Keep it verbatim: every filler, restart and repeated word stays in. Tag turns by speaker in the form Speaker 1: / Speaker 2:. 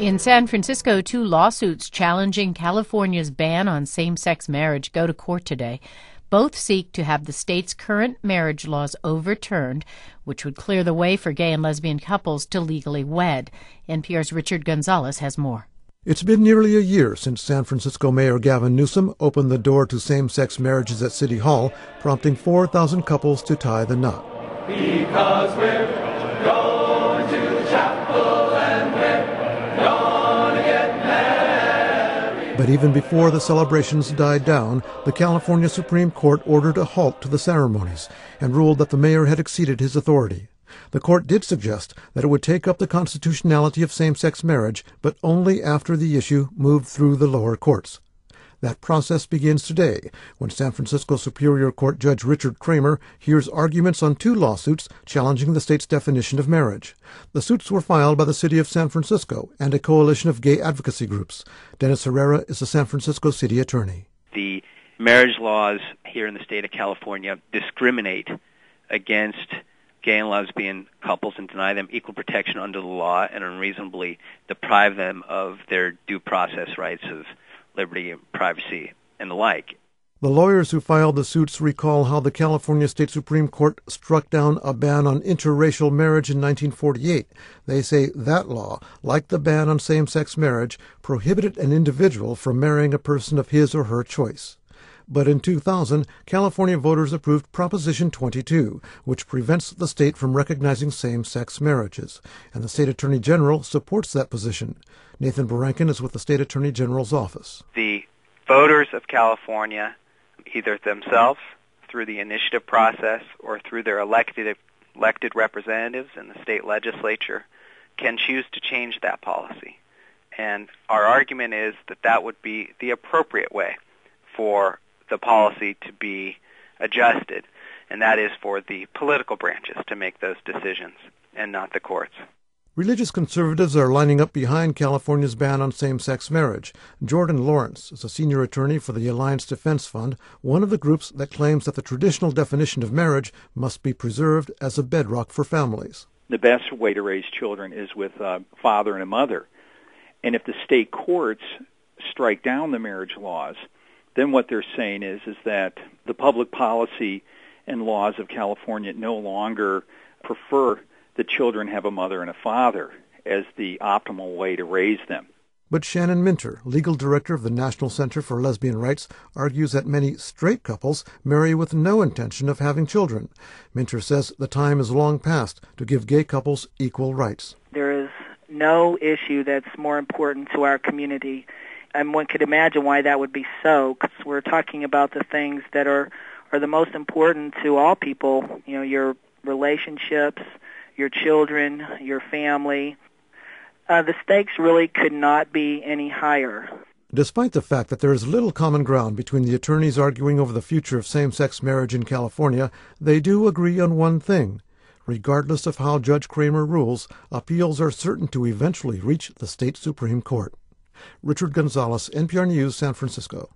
Speaker 1: In San Francisco, two lawsuits challenging California's ban on same-sex marriage go to court today. Both seek to have the state's current marriage laws overturned, which would clear the way for gay and lesbian couples to legally wed. N P R's Richard Gonzalez has more.
Speaker 2: It's been nearly a year since San Francisco Mayor Gavin Newsom opened the door to same-sex marriages at City Hall, prompting four thousand couples to tie the knot.
Speaker 3: Because we're going to chapel and we're gonna get married.
Speaker 2: But even before the celebrations died down, the California Supreme Court ordered a halt to the ceremonies and ruled that the mayor had exceeded his authority. The court did suggest that it would take up the constitutionality of same-sex marriage, but only after the issue moved through the lower courts. That process begins today, when San Francisco Superior Court Judge Richard Kramer hears arguments on two lawsuits challenging the state's definition of marriage. The suits were filed by the city of San Francisco and a coalition of gay advocacy groups. Dennis Herrera is the San Francisco city attorney.
Speaker 4: The marriage laws here in the state of California discriminate against gay and lesbian couples and deny them equal protection under the law and unreasonably deprive them of their due process rights of liberty and privacy and the like.
Speaker 2: The lawyers who filed the suits recall how the California State Supreme Court struck down a ban on interracial marriage in nineteen forty-eight. They say that law, like the ban on same-sex marriage, prohibited an individual from marrying a person of his or her choice. But in two thousand, California voters approved Proposition twenty-two, which prevents the state from recognizing same-sex marriages, and the state attorney general supports that position. Nathan Barankin is with the state attorney general's office.
Speaker 4: The voters of California, either themselves through the initiative process or through their elected elected representatives in the state legislature, can choose to change that policy. And our argument is that that would be the appropriate way for the policy to be adjusted, and that is for the political branches to make those decisions and not the courts.
Speaker 2: Religious conservatives are lining up behind California's ban on same-sex marriage. Jordan Lawrence is a senior attorney for the Alliance Defense Fund, one of the groups that claims that the traditional definition of marriage must be preserved as a bedrock for families.
Speaker 5: The best way to raise children is with a father and a mother. And if the state courts strike down the marriage laws, then what they're saying is, is that the public policy and laws of California no longer prefer that children have a mother and a father as the optimal way to raise them.
Speaker 2: But Shannon Minter, legal director of the National Center for Lesbian Rights, argues that many straight couples marry with no intention of having children. Minter says the time is long past to give gay couples equal rights.
Speaker 6: There is no issue that's more important to our community, and one could imagine why that would be so, because we're talking about the things that are, are the most important to all people, you know, your relationships, your children, your family. Uh, the stakes really could not be any higher.
Speaker 2: Despite the fact that there is little common ground between the attorneys arguing over the future of same-sex marriage in California, they do agree on one thing. Regardless of how Judge Kramer rules, appeals are certain to eventually reach the state Supreme Court. Richard Gonzalez, N P R News, San Francisco.